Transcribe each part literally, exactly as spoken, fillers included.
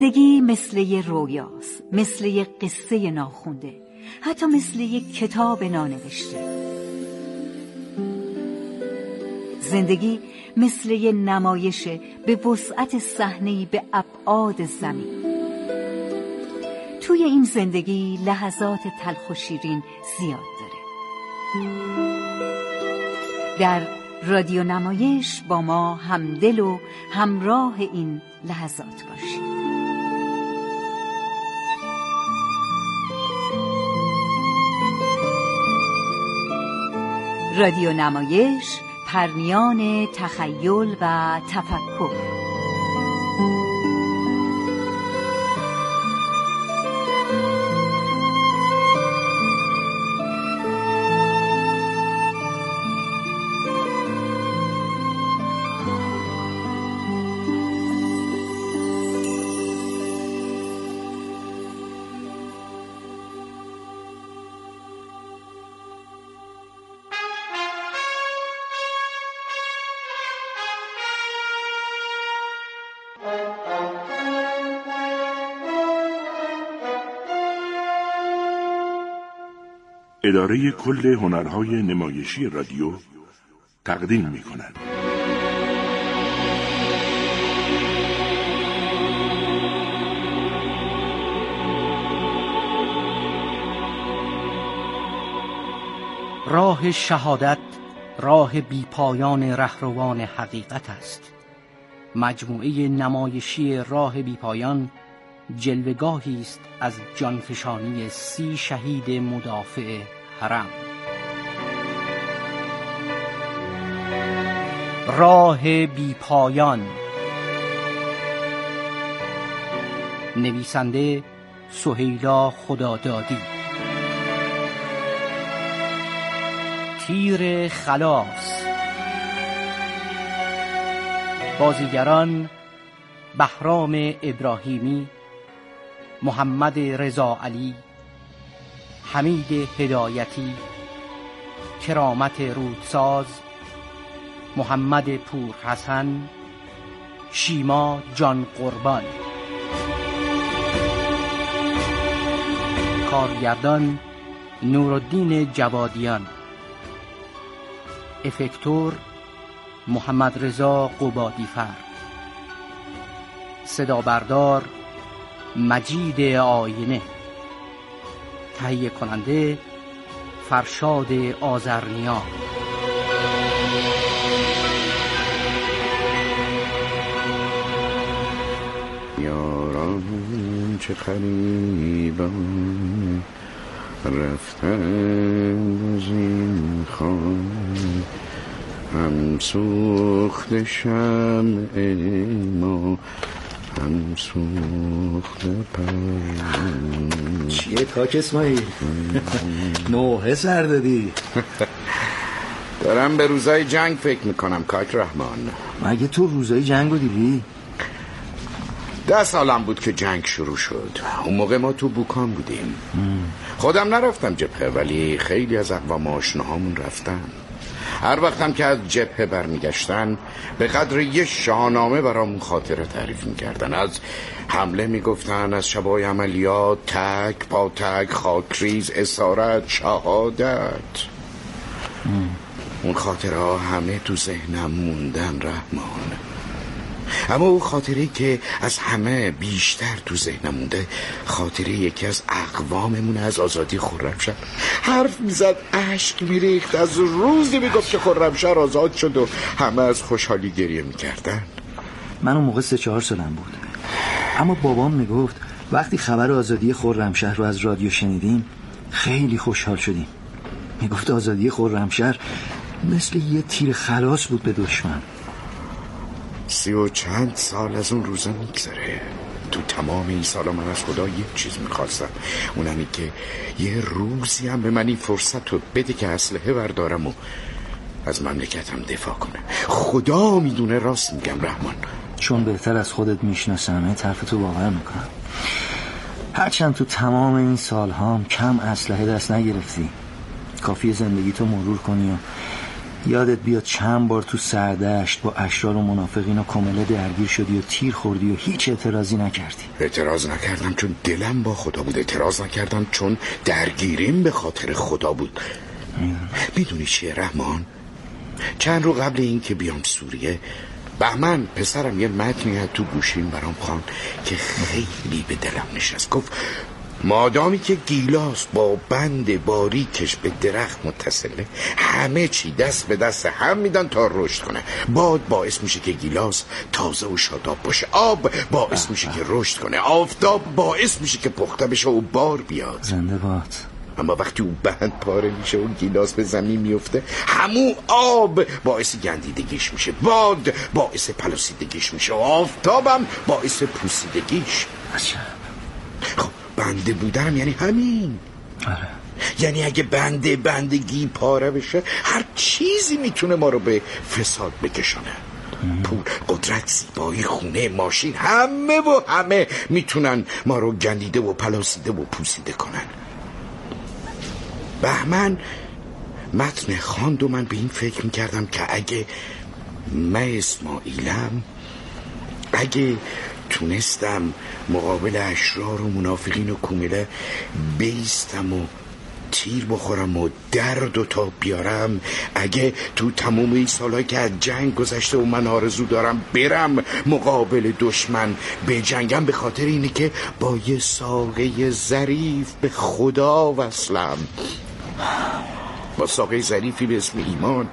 زندگی مثل یه رویاست، مثل یه قصه ناخونده، حتی مثل یه کتاب نانوشته. زندگی مثل یه نمایشه به وسعت صحنه‌ای به ابعاد زمین. توی این زندگی لحظات تلخ و شیرین زیاد داره. در رادیو نمایش با ما همدل و همراه این لحظات باشید. رادیو نمایش، پرمیان تخیل و تفکر. اداره کل هنرهای نمایشی رادیو تقدیم می‌کند. راه شهادت راه بی پایان رهروان حقیقت است. مجموعه نمایشی راه بی پایان جلوگاهی است از جانفشانی سی شهید مدافع حرم. راه بی پایان. نویسنده سهیلا خدادادی. تیر خلاص. بازیگران بهرام ابراهیمی، محمد رضا علی، حمید هدایتی، کرامت رودساز، محمد پور حسن، شیما جان قربان. کارگردان نورالدین جوادیان. افکتور محمد رضا قبادیفر. صدا بردار مجید آینه. تهیه کننده فرشاد آذرنیا. یاران چه غریبان رفتن از این خانه، هم سوخت شمع ما هم سوخت پرم. چیه کاک اسماعیل؟ نوحه سر دادی؟ دارم به روزای جنگ فکر میکنم کاک رحمان. مگه تو روزای جنگ رو دیدی؟ ده سالم بود که جنگ شروع شد. اون موقع ما تو بوکان بودیم. خودم نرفتم جبهه، ولی خیلی از اقوام آشناهامون رفتن. هر وقتم که از جبهه برمیگشتن به قدر یه شاهنامه برامون خاطره تعریف میکردن. از حمله میگفتن، از شبای عملیات، تک پا تک، خاکریز، اسارت، شهادت. اون خاطره ها همه تو ذهنم موندن رحمان. اما اون خاطره که از همه بیشتر تو ذهنم مونده خاطره یکی از اقواممون از آزادی خرمشهر. حرف میزد، اشک میریخت، از روزی میگفت که خرمشهر آزاد شد و همه از خوشحالی گریه میکردن. من اون موقع سه چهار سالم بود، اما بابام میگفت وقتی خبر آزادی خرمشهر رو از رادیو شنیدیم خیلی خوشحال شدیم. میگفت آزادی خرمشهر مثل یه تیر خلاص بود به دشمن. سی و چند سال از اون روزا میگذره. تو تمام این سالا من از خدا یک چیز میخواستم، اونمی که یه روزی هم به من این فرصت رو بده که اسلحه بردارم و از مملکتم دفاع کنه. خدا میدونه راست میگم رحمان. چون بهتر از خودت میشناسم این طرفتو باور میکنم. هرچند تو تمام این سال هم کم اسلحه دست نگرفتی، کافی زندگی تو مرور کنی و یادت بیاد چند بار تو سردشت با اشرار و منافقین و کمله درگیر شدی و تیر خوردی و هیچ اعتراضی نکردی. اعتراض نکردم چون دلم با خدا بود. اعتراض نکردم چون درگیریم به خاطر خدا بود. میدونی چیه رحمان؟ چند رو قبل این که بیام سوریه، بهمن پسرم یه متنی از تو گوشیم برام خواند که خیلی به دلم نشست. گفت مادامی که گیلاس با بند باریکش به درخت متصله، همه چی دست به دست هم میدن تا رشد کنه. باد باعث میشه که گیلاس تازه و شاداب باشه، آب باعث میشه که رشد کنه، آفتاب باعث میشه که پخته بشه و بار بیاد. زنده باد. اما وقتی او بند پاره میشه و گیلاس به زمین میفته، همون آب باعث گندیدگیش میشه، باد باعث پلاسیدگیش میشه و آفتابم باعث پوسیدگیش. خب بنده بودم یعنی همین. آره. یعنی اگه بنده بندگی پاره بشه، هر چیزی میتونه ما رو به فساد بکشونه. پول، قدرت، زیبایی، خونه، ماشین، همه و همه میتونن ما رو گندیده و پلاسیده و پوسیده کنن. بهمن متن خواند و من به این فکر میکردم که اگه من اسماعیلم، اگه تونستم مقابل اشرار و منافقین و کومله بیستم و تیر بخورم و درد و تاب بیارم، اگه تو تمام این سالهایی که از جنگ گذشته و من آرزو دارم برم مقابل دشمن به جنگم، به خاطر اینه که با یه ساقه ظریف به خدا وصلم، با ساقه ظریفی به اسم ایمان.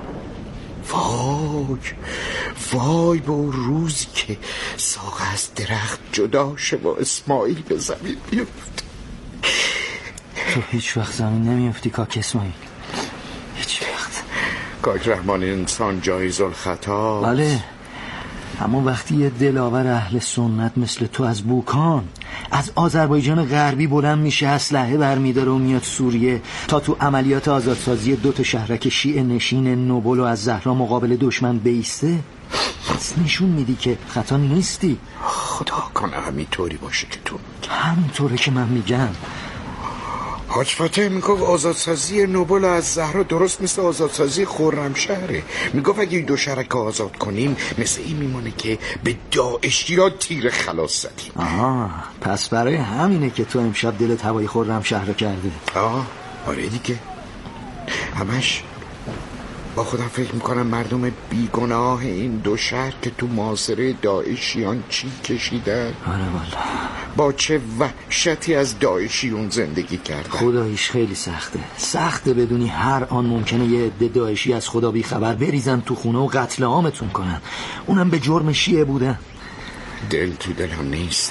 وای وای به اون روزی که ساقه از درخت جدا شه و اسماعیل به زمین بیفت. تو هیچ وقت زمین نمیفتی کاک اسماعیل، هیچ وقت. کاک رحمان انسان جایز الخطا. بله، اما وقتی یه دلاور اهل سنت مثل تو از بوکان، از آذربایجان غربی بلند میشه، اسلحه برمیداره و میاد سوریه تا تو عملیات آزادسازی دو تا شهرک شیعه نشین نوبل و از زهرا مقابل دشمن بیسته، پس نشون میدی که خطا نیستی. خدا کنه همینطوری باشه که تو همینطوره که من میگم. حاج فاتح میگفت آزادسازی نوبل از زهرا درست مثل آزادسازی خرمشهره. میگفت اگه دو شهرک آزاد کنیم مثل این میمونه که به داعشی ها تیر خلاص زدیم. آها، پس برای همینه که تو امشب دلت هوای خرمشهر کرده. آه آره دیگه. همش با خودم فکر میکنم مردم بیگناه این دو شهر که تو محاصره داعشیان چی کشیدن. آره والا، با چه وحشتی از داعشیون زندگی کردن. خداییش خیلی سخته. سخته بدونی هر آن ممکنه یه عده داعشی از خدا بی خبر بریزن تو خونه و قتل عامتون کنن، اونم به جرم شیعه بودن. دل تو دلم نیست،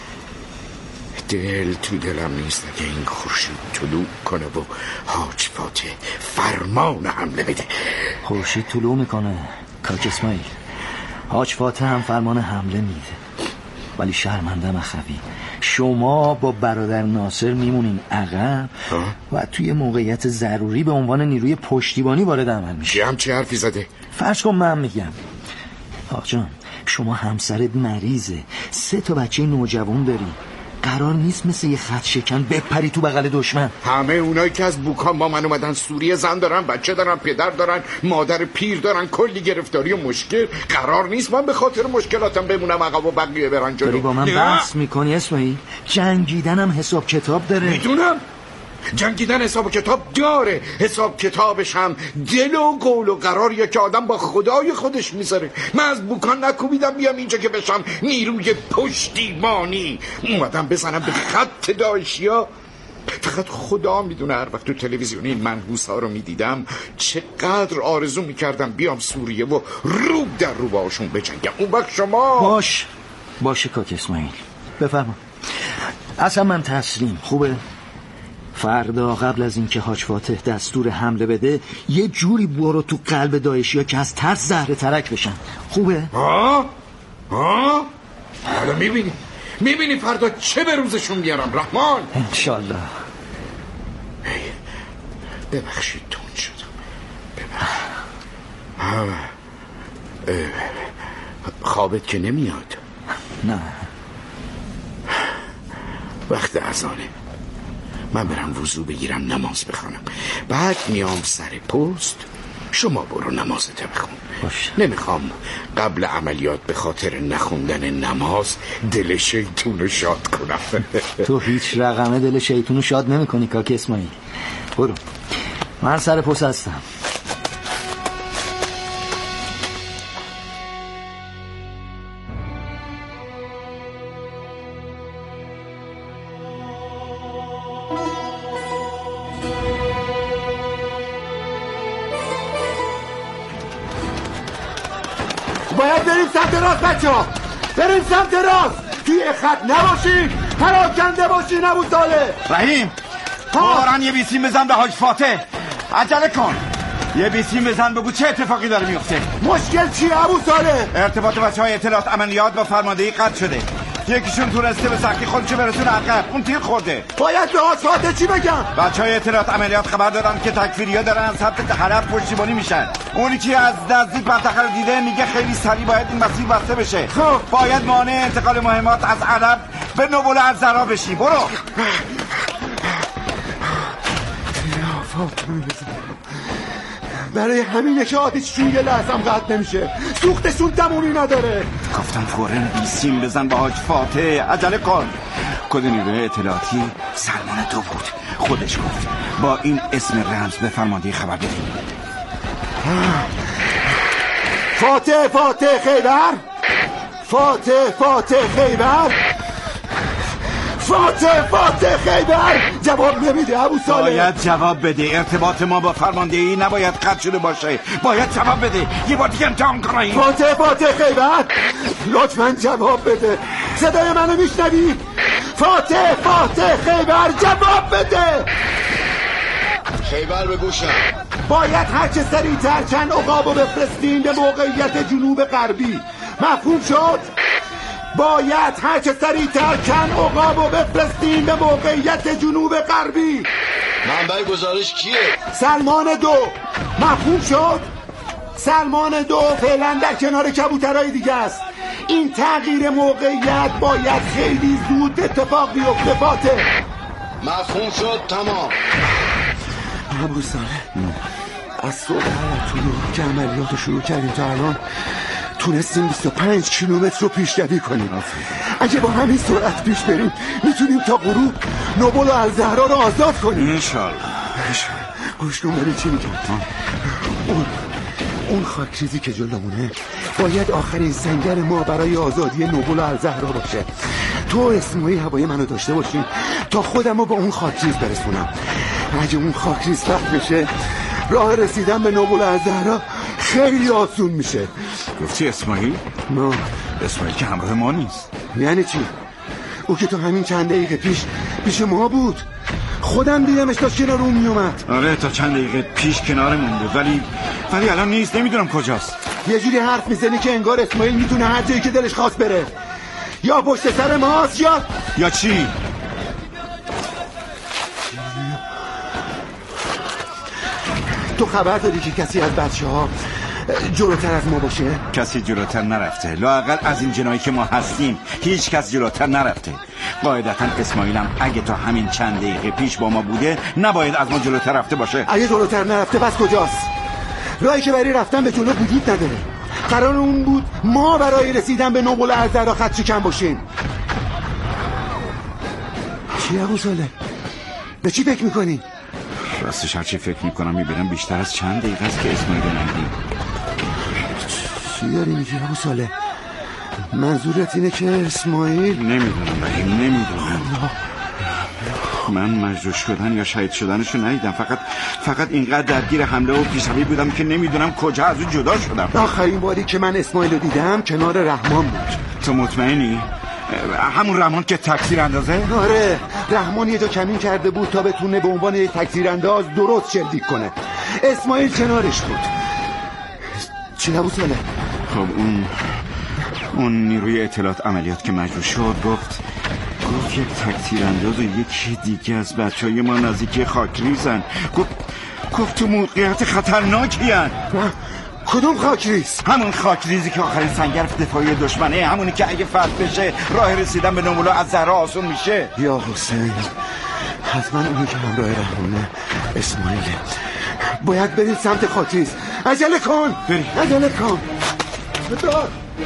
دل تو دلم نیست اگه این خورشید طلوع کنه و حاج فاتح فرمان حمله بده. خورشید طلوع میکنه کاک اسماعیل، حاج فاتح هم فرمان حمله میده، ولی شرمنده مخوی شما با برادر ناصر میمونین عقب و توی موقعیت ضروری به عنوان نیروی پشتیبانی وارد عمل میشه. چی هم چه حرفی زده؟ فرض کن من میگم آقا جان شما همسرت مریضه، سه تا بچه نوجوان داری، قرار نیست مثل یه خط شکن بپری تو بغل دشمن. همه اونایی که از بوکان با من اومدن سوریه زن دارن، بچه دارن، پدر دارن، مادر پیر دارن، کلی گرفتاری و مشکل. قرار نیست من به خاطر مشکلاتم بمونم عقب و بقیه برن جلو. داری با من بحث میکنی اسماعیل؟ جنگیدنم حساب کتاب داره. میدونم جنگیدن حساب کتاب داره، حساب کتابش هم دل و قول و قراریه که آدم با خدای خودش میذاره. من از بوکان نکوبیدم بیام اینجا که بشم نیروی پشتیبانی، اومدم بزنم به خط داعشیا. فقط خدا میدونه هر وقت تو تلویزیون این منحوس ها رو میدیدم چقدر آرزو میکردم بیام سوریه و رو در رو باشون بجنگم. اون وقت شما باش باشه کاک اسماعیل بفرما. اصلا من تسلیم. خوبه؟ فردا قبل از اینکه حاج فاتح دستور حمله بده یه جوری برو تو قلب داعشیا که از ترس زهره ترک بشن. خوبه؟ ها؟ ها؟ حالا میبینی میبینی فردا چه به روزشون میارم رحمان. انشالله. ببخشید تون شدم، ببخشید. خوابت که نمیاد؟ نه وقت اذانه، من برم وضو بگیرم نماز بخونم، بعد میام سر پست شما برو نمازت بخون. باشه. نمیخوام قبل عملیات به خاطر نخوندن نماز دل شیطون رو شاد کنم. تو هیچ رقمه دل شیطون رو شاد نمی کنی کاک اسماعیل. برو، من سر پست هستم. باید بریم سمت راست بچه ها، بریم سمت راست. توی خط نباشین، پراکنده باشین. ابو صالح رحیم فوراً یه بیسیم بزن به حاج فاتح. عجله کن، یه بیسیم بزن بگو چه اتفاقی داره میفته. مشکل چیه ابو صالح؟ ارتباط بچه های اطلاعات عملیات با فرماندهی قطع شده. یکیشون تونسته به سختی خودشو برسونه عقب، اون تیر خورده. باید به حاج فاتح چی بگم؟ بچه های اطلاعات عملیات خبر دارن که تکفیری ها دارن از سمت حرف پشتیبانی میشن. اونی که از نزدیک منطقه رو دیده میگه خیلی سریع باید این مسیر بسته بشه. خب باید مانع انتقال مهمات از علب به نبول الزرا بشی. برو. برای همینه که آتیششون یه لحظه هم قطع نمیشه، سوختشون تمومی نداره. گفتم فوراً بیسیم بزن با حاج فاتح. عجله کن. کد نیروی اطلاعاتی سلمان دو بود. خودش گفت با این اسم رمز به فرماندهی خبر بدیم. فاتح فاتح خیبر، فاتح فاتح خیبر، فاتح فاتح خیبر. جواب نمیده ابو صالح. باید جواب بده. ارتباط ما با فرماندهی نباید قطع شده باشه. باید جواب بده. یه بار دیگه امتحان کنیم. فاتح فاتح خیبر، لطفاً جواب بده. صدای منو میشنوی؟ فاتح فاتح خیبر، جواب بده. خیبر به گوشم. باید هرچه سریعتر چند عقابو بفرستین به موقعیت جنوب غربی. مفهوم شد؟ باید هرچه سریعتر چند عقابو بفرستین به موقعیت جنوب غربی. منبع گزارش کیه؟ سلمان دو. مفهوم شد؟ سلمان دو فعلا در کنار کبوترهای دیگه است. این تغییر موقعیت باید خیلی زود اتفاق بیفته. فاتح مفهوم شد. تمام. ابو صالح، از صبح هرتونو که عملیات رو شروع کردیم تا الان تونستیم بیست و پنج کیلومتر رو پیشروی کنیم. اگه با همین سرعت پیش بریم میتونیم تا غروب نوبل و الزهرا رو آزاد کنیم انشالله. گوش کن ببین چی میگم. اون اون خاکریزی که جلومونه باید آخرین سنگر ما برای آزادی نوبل و الزهرا باشه. تو اسماعیل هوای منو داشته باشین تا خودم رو با اون خاکریز برسونم. اگه اون خاکریز فتح بشه راه رسیدن به نوبل و الزهرا خیلی آسون میشه. گفتی اسماعیل؟ نه، اسماعیل که همراه ما نیست. یعنی چی؟ او که تو همین چند دقیقه پیش پیش ما بود. خودم دیدمش تا کنار اون میومد. آره تا چند دقیقه پیش کنارمون بود، ولی ولی الان نیست. نمیدونم کجاست. یه جوری حرف میزنی که انگار اسماعیل میتونه هر جایی که دلش خواست بره. یا پشت سر ماست یا یا چی؟ تو خبر داری که کسی از بچه ها جلوتر از ما باشه؟ کسی جلوتر نرفته. لااقل از این جنایی که ما هستیم هیچ کس جلوتر نرفته. قاعدتا اسماعیلم اگه تا همین چند دقیقه پیش با ما بوده نباید از ما جلوتر رفته باشه. اگه جلوتر نرفته پس کجاست؟ راهی که برای رفتن به جلو وجود نداره. قرار اون بود ما برای رسیدن به نوبل الزهرا خط شکن باشیم. چی ابو صالح؟ به چی فکر میکنی؟ راستش هرچی فکر میکنم میبینم بیشتر از چند دقیقه است که اسماعیل رو ندیدیم. چی داری میگی ابو صالح؟ منظورت اینه که اسماعیل؟ نمیدونم رحیم، نمیدونم. من مجروح شدن یا شهید شدنشو ندیدم. فقط فقط اینقدر درگیر حمله و پیشروی بودم که نمیدونم کجا از اون جدا شدم. آخرین باری که من اسماعیل رو دیدم کنار رحمان بود. تو مطمئنی؟ همون رحمان که تکثیر اندازه؟ آره، رحمان یه جا کمین کرده بود تا بتونه به عنوان یک تکثیر انداز درست شلیک کنه. اسماعیل کنارش بود. چی ابو صالح؟ خب اون اون نیروی اطلاعات عملیات که مجروح شد گفت گفت یک تکثیر انداز و یکی دیگه از بچه های ما نزدیکی خاکریزن. گفت گفت تو موقعیت خطرناکی هن. کدوم خاکریز؟ همون خاکریزی که آخرین سنگر دفاعی دشمنه، همونی که اگه فتح بشه راه رسیدن به نوبل از زهرا آسون میشه. یا حسین، حتما اونی که همراه رحمانه اسماعیله. باید بریم سمت خاطریز. عجله کن بریم. عجله کن بدار.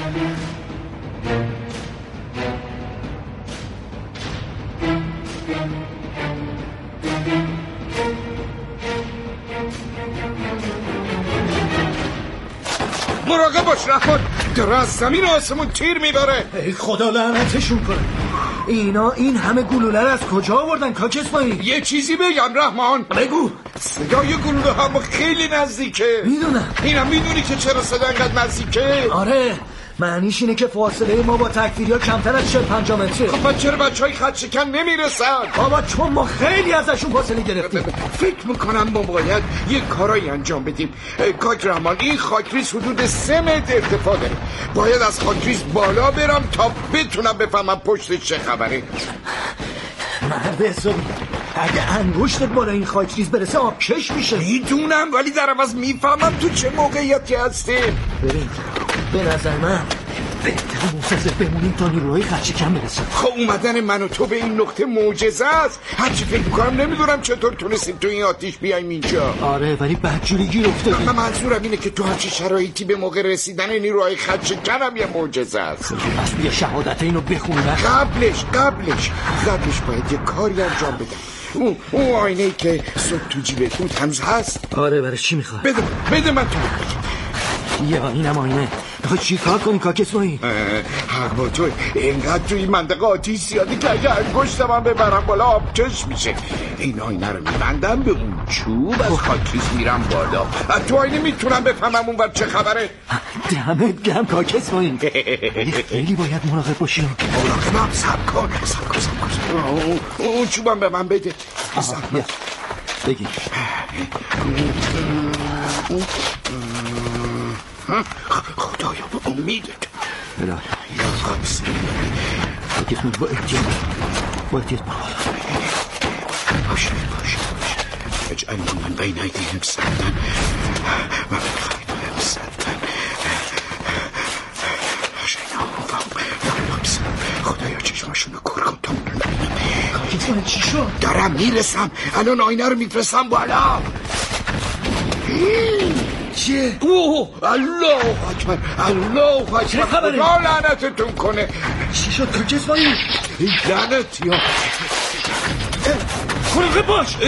مراقب باش رحمان، داره از زمین آسمون تیر میباره. ای خدا لعنتشون کنه. اینا این همه گلوله از کجا آوردن کاک اسماعیل؟ یه چیزی بگم رحمان. بگو. صدای گلوله هم خیلی نزدیکه. میدونم. اینم میدونی که چرا صدا انقدر نزدیکه؟ آره معنیش اینه که فاصله ما با تکفیریا کمتر از چهل پنجاه متره. خب پس چرا بچهای خط شکن نمیرسن؟ بابا چون ما خیلی ازشون فاصله گرفتیم. فکر میکنم ما باید یه کارایی انجام بدیم. کاک رحمان این خاکریز حدود سه متر ارتفاع داره. باید از خاکریز بالا برم تا بتونم بفهمم پشتش چه خبره. مرد حسابی اگه انگشتت بالا این خاکریز برسه آب کش میشه. میدونم ولی در عوض میفهمم تو چه موقعیتی هستی. بریم به نظر من بهتر منتظر بمونیم تا نیروهای خدشکن برسن. خب اومدن من و تو به این نقطه معجزه است. هرچی فکر میکنم نمیدونم چطور تونستیم تو این آتیش بیایم اینجا. آره ولی بدجوری گیر افتادیم. من منظورم اینه که تو همچی شرایطی به موقع رسیدن نیروهای خدشکن هم یه معجزه است. پس بیا شهادت اینو بخونیم. قبلش قبلش قبلش باید یه کاری انجام بدم. اون اون آینه‌ای که صبح تو جیبت بود هنوز هست؟ آره برای چی میخواد؟ بده بده من تو بگم. یا اینم آینه. میخوای چی کار کنی کاک اسماعیل؟ حق با تو. اینقدر توی این منطقه آتیش زیادی که اگه انگشتم هم ببرم بالا آبکش میشه. این آینه رو میبندم به اون چوب از خاکریز میرم بالا. تو آینه میتونم بفهمم اون بر چه خبره. دمت گرم کاک اسماعیل. خیلی باید مراقب باشیم. مراقبم. صبر کن صبر کن صبر کن. اون چوبم به من بده. بگی خدایا به امیدت. بله یا خبس کاک اسماعیل با احتیاط با احتیاط بالا باشه باشه باشه. اجعل من بین ایدیهم سدًا و من خلفهم سدًا شیناهم فهم لبسا. خدایا چشماشونو کور کن تا من ببینم. کاک اسماعیل چی شد؟ دارم میرسم. الان آینه رو میفرستم بالا. چیه؟ اوه الله اکبر الله اکبر. چه خبره؟ خدا لعنتتون کنه. چی شد کاک اسماعیل؟ این لعنت یا مراقب باش.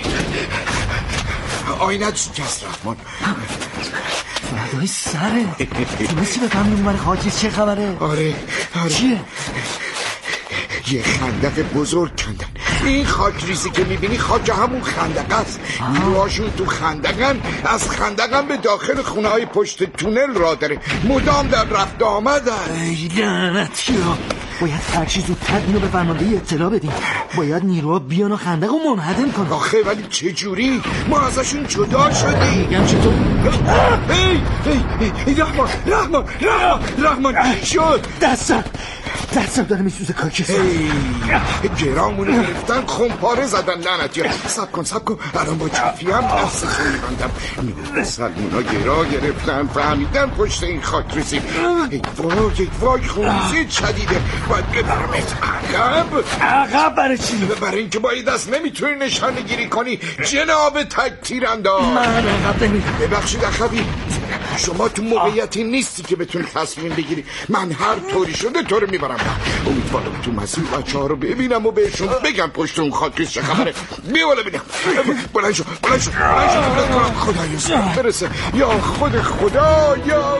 آینه شکست رحمان. فردای سره. تونستی بفهمی اون خاکریز چه خبره؟ آره آره. چیه؟ یه خندق بزرگ کندن. این خاک ریزی که میبینی خاک همون خندق است. نیروهاشون تو خندقن. از خندقن به داخل خونه های پشت تونل را داره. مدام در رفت آمدن. ای لعنتی ها. باید هرچی زودتر اینو به فرمانده اطلاع بدیم. باید نیروها بیان و خندق رو منهدم کنن. آخه ولی چجوری؟ ما ازشون جدا شدیم. میگم چطور؟ ای ای ای رحمان رحمان رحمان رحمان چی شد؟ دستم دستم داره میسوزه کاک اسماعیل. گرامونو گرفتن خمپاره زدن لعنتی ها. سب کن سب کن الان با چفی هم دست تو میبندم. نیمون سلمونا گرا گرفتن فهمیدن پشت این خاک ریزی. ای وای ای وای خونزید شدیده. باید ببرمت عقب. عقب برای چی؟ برای اینکه با این دست نمیتونی نشانه گیری کنی جناب تک تیرانداز. من عقب نمیرم. ببخشید اخوی شما تو موقعیتی نیستی که بتونی تصمیم بگیری. من هر طوری شده تو رو میبرم. امیدوارم تو مسیر بچه ها رو ببینم و بهشون بگم پشت اون خاکریز چه خبره. بیا بالا ببینم. بلند شو بلند شو بلند شو. خدایا سر برسه. یا خود خدا یا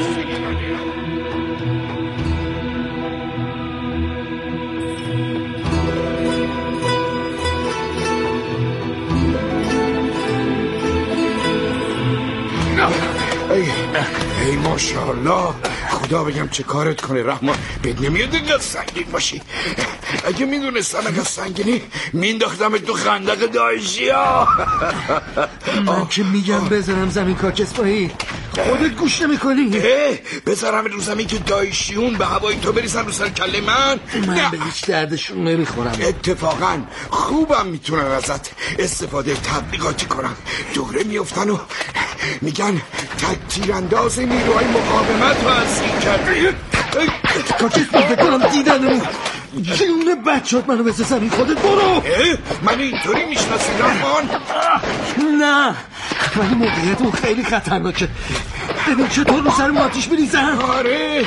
ای ای ماشاءالله. خدا بگم چه کارت کنه رحمان. بد نمیاد اینقدر سنگین باشی. اگه میدونستم اگه سنگینی مینداختم تو خندق داعشی ها. من که میگم بذارم زمین کاک اسماعیل خودت گوش نمیکنی. بذارم رو زمین که داعشیون به هوای تو بریزن رو سر کله من. من به هیچ دردشون نمیخورم. اتفاقا خوبم میتونن ازت استفاده تبلیغاتی کنم. دوره میفتن و میگن تک تیرانداز نیروهای مقاومت رو از این کرد. کاک اسماعیل بکنم دیدنمون. جون بچه‌ات منو بسازن خودت برو. من اینطوری میشناسی رحمان؟ نه ولی موقعیت اون خیلی خطرناکه. ببین چطور رو سر ما آتیش میریزن. آره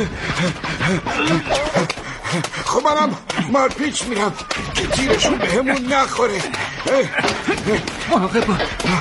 خب منم مارپیچ میرم که تیرشون به همون نخوره. مراقب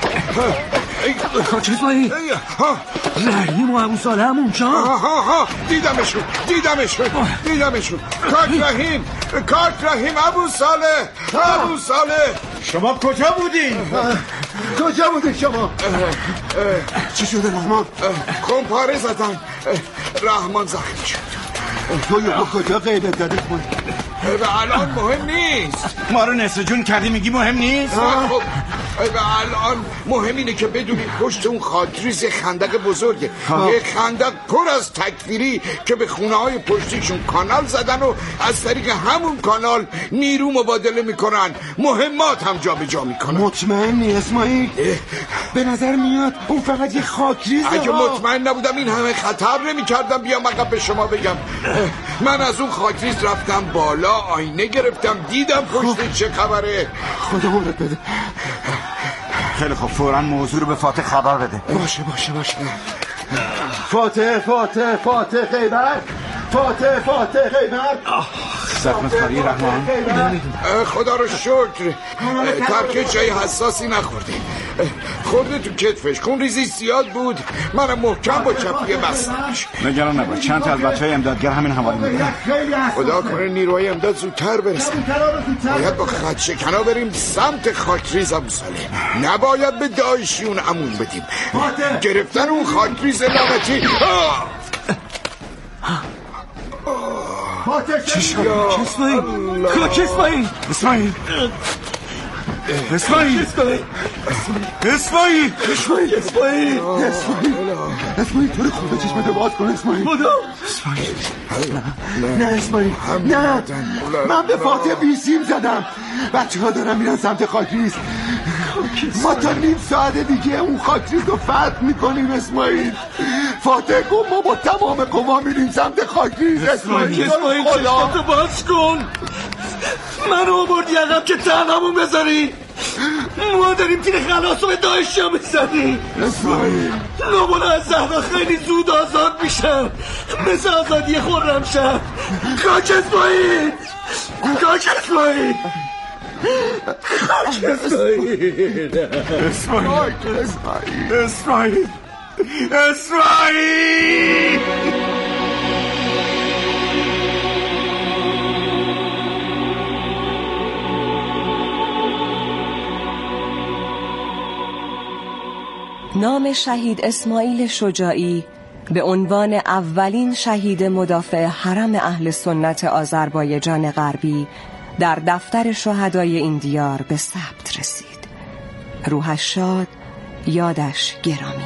باش. چیزایی رحیم و ابو صالح هم اونجا. ها ها دیدمشون دیدمشون دیدمشون. کاک رحیم کاک رحیم ابو صالح ابو صالح شما کجا بودین؟ کجا بودین شما؟ چی شده رحمان؟ کمپاره زدن. رحمان زخمی شد. تو یا کجا غیبت داده خون؟ به الان مهم نیست. ما رو نصف جون کردی میگی مهم نیست؟ خب به الان مهم اینه که بدونی پشت اون خاکریز خندق بزرگه. یه خندق پر از تکفیری که به خونه های پشتیشون کانال زدن و از طریق همون کانال نیرو مبادله میکنن، مهمات هم جا به جا میکنن. مطمئنی اسماعیل؟ به نظر میاد اون فقط یه خاکریزه. اگه مطمئن نبودم این همه خطر نمیکردم بیام عقب به شما بگم. من از اون خاکریز رفتم بالا، آینه گرفتم، دیدم پشت چه خبره. خدا عمرت بده. خیلی خب فوراً موضوع رو به فاتح خبر بده. باشه باشه باشه. فاتح فاتح فاتح خیبر فاتح فاتح خیبر. زخمت کاری رحمان؟ خدا رو شکر ترکه جای حساسی نخورده. خورده تو کتفش، خون ریزی زیاد بود. منم محکم با چپیه بستمش. نگران نباش، چند تا از بچه های امدادگر همین حوالی میدن. خدا کنه نیروهای امداد زودتر برسن. باید با خط شکنا بریم سمت خاکریز ابو صالح. نباید به داعشیون امون بدیم. گرفتن اون خاکریز لعنتی. چی شد؟ اسماعیل کاک اسماعیل اسماعیل اسماعیل اسماعیل اسماعیل اسماعیل اسماعیل تو رو خدا چشمتو باز کن اسماعیل. خدا نه نه اسماعیل نه. من به فاتح بیسیم زدم. بچه ها دارن میرن سمت خاکریز. ما تا نیم ساعت دیگه اون خاکریز رو فتح میکنیم اسماعیل. فاتح کن ما با تمام قوا میریم سمت خاکریز. اسماعیل اسماعیل چشمتو باز کن. منو آوردی عقب که تنمون بذاری. ما داریم تیر خلاص رو به داعشی ها بزنیم. اسماعیل نوبلا از زهرا خیلی زود آزاد میشن، مثل آزادی خرمشهر. کاک اسماعیل کاک اسماعیل کاک اسماعیل اسماعیل اسماعیل اسماعیل. نام شهید اسماعیل شجاعی به عنوان اولین شهید مدافع حرم اهل سنت آذربایجان غربی در دفتر شهدای این دیار به ثبت رسید. روحش شاد، یادش گرامی.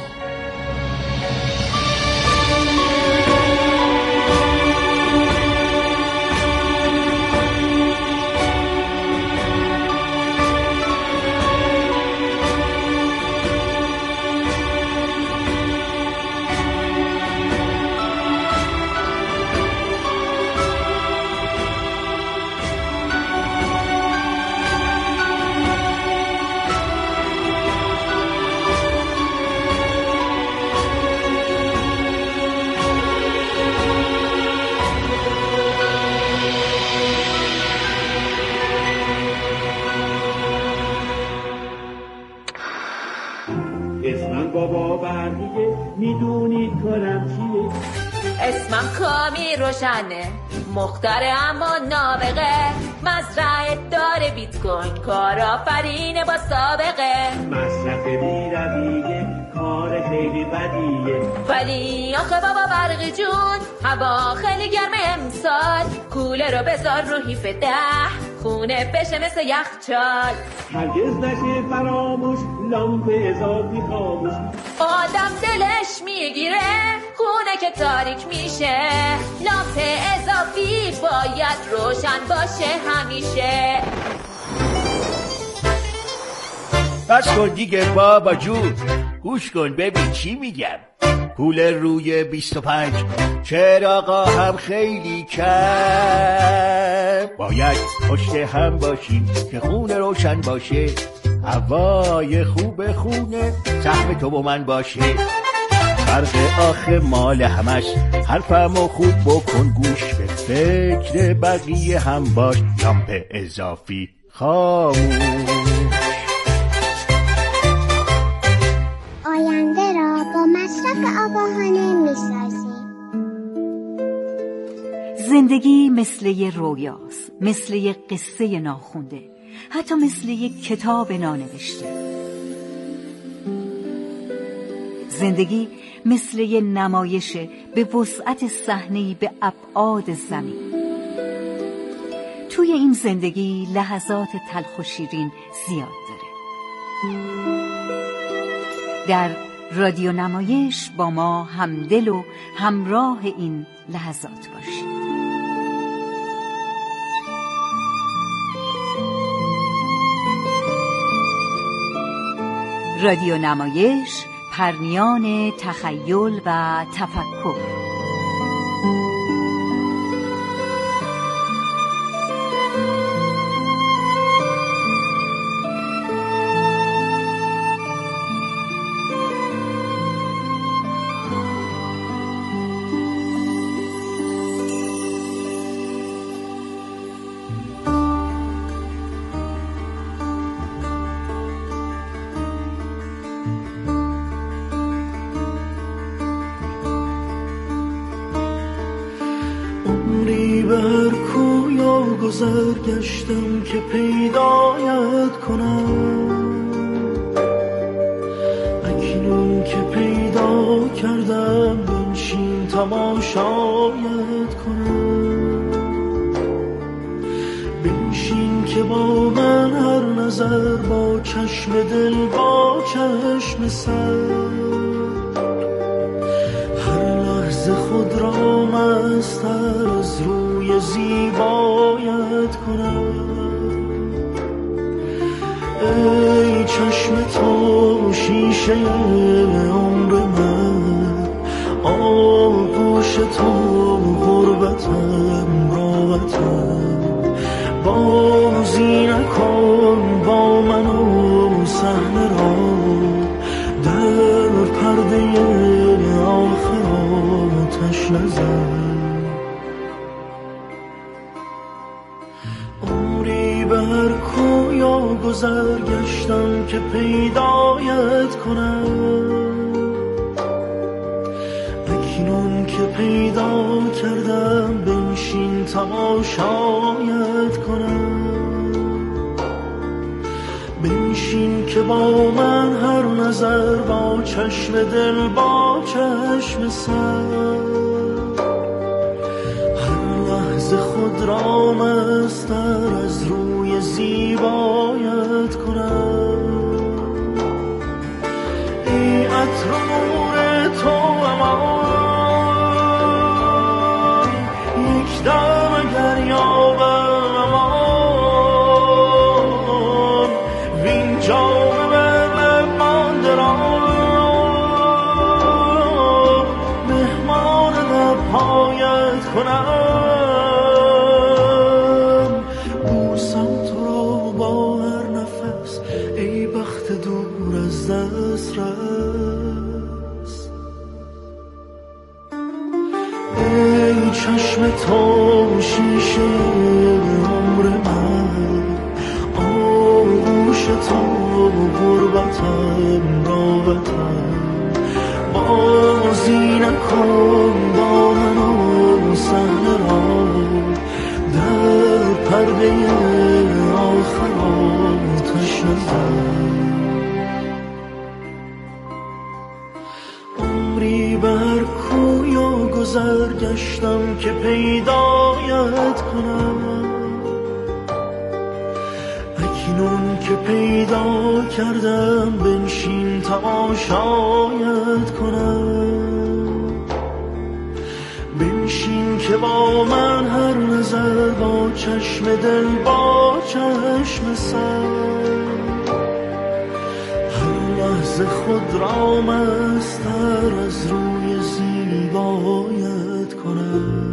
اسمم بابا برمیگه میدونید کارم چیه. اسمم کامی روشنه، مختاره اما نابغه، مزرعه داره بیت کوین، کارآفرینه با سابقه، مصرف بی‌رویه کار خیلی بدیه. ولی آخه بابا برقی جون هوا خیلی گرمه امسال، کوله رو بذار رو هیف ده خونه بشه مثل یخچال. هرگز نشه فراموش لامپ اضافی خاموش، آدم دلش میگیره خونه که تاریک میشه، لامپ اضافی باید روشن باشه همیشه. بس کن دیگه بابا جون، گوش کن ببین چی میگم. کولر روی بیست و پنج، چراغا هم خیلی کم. باید پشت هم باشیم که خونه روشن باشه، هوای خوب خونه سهم تو و من باشه. فرق آخه مال همش، حرفمو خوب بکن گوش، به فکر بقیه هم باش، لامپ اضافی خاموش. آینده را با مصرف آگاهانه می‌سازیم. زندگی مثل یه رویاست، مثل یه قصه ناخونده، حتی مثل یه کتاب نانوشته. زندگی مثل یه نمایشه به وسعت صحنه‌ای به ابعاد زمین. توی این زندگی لحظات تلخ و شیرین زیاد داره. در رادیو نمایش با ما همدل و همراه این لحظات باشید. رادیو نمایش، پرنیان تخیل و تفکر. گذر گشتم که پیدایت کنم، اکنون که پیدا کردم بنشین تماشایت کنم. بنشین که با من هر نظر، با چشم دل با چشم سر، هر لحظه خود را مستر از روی زیبایت کنم. ای چشم تو شیشه عمر من، آغوش تو غربتم راحتم. بازی نکن با من و صحنه را، در پرده آخر آتش نزن. گذر گشتم که پیدایت کنم، اکنون که پیدا کردم بنشین تماشایت کنم. بنشین که با من هر نظر، با چشم دل با چشم سر، هر لحظه خود را مستر از روی زیبایت کنم. ای عطر و نور تو امان، یک دم اگر یابم امان، وین جام به لب مانده را مهمان لبهایت کنم. ای چشم تو شیشه عمر من، آغوش تو غربتم راحتم. بازی نکن با من و صحنه را، در پرده آخر آتش نزن. بر کوی و گذر گشتم که پیدایت کنم، اکنون که پیدا کردم بنشین تماشایت کنم. بنشین که با من هر نظر، با چشم دل با چشم سر، لحظه خود را مستر از روی زیبایت کنم.